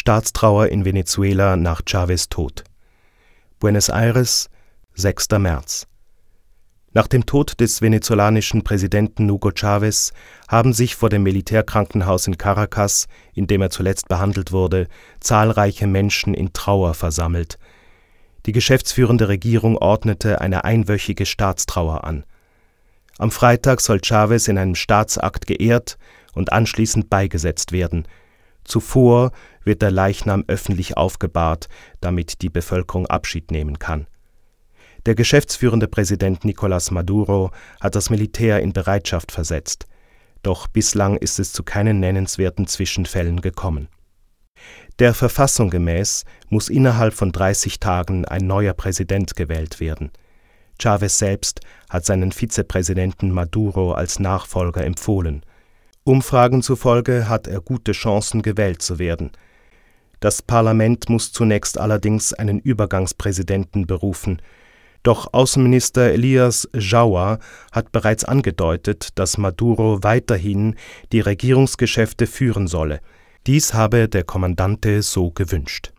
Staatstrauer in Venezuela nach Chávez' Tod. Buenos Aires, 6. März. Nach dem Tod des venezolanischen Präsidenten Hugo Chávez haben sich vor dem Militärkrankenhaus in Caracas, in dem er zuletzt behandelt wurde, zahlreiche Menschen in Trauer versammelt. Die geschäftsführende Regierung ordnete eine einwöchige Staatstrauer an. Am Freitag soll Chávez in einem Staatsakt geehrt und anschließend beigesetzt werden. Zuvor wird der Leichnam öffentlich aufgebahrt, damit die Bevölkerung Abschied nehmen kann. Der geschäftsführende Präsident Nicolás Maduro hat das Militär in Bereitschaft versetzt. Doch bislang ist es zu keinen nennenswerten Zwischenfällen gekommen. Der Verfassung gemäß muss innerhalb von 30 Tagen ein neuer Präsident gewählt werden. Chávez selbst hat seinen Vizepräsidenten Maduro als Nachfolger empfohlen. Umfragen zufolge hat er gute Chancen, gewählt zu werden. Das Parlament muss zunächst allerdings einen Übergangspräsidenten berufen. Doch Außenminister Elías Jaúa hat bereits angedeutet, dass Maduro weiterhin die Regierungsgeschäfte führen solle. Dies habe der Kommandante so gewünscht.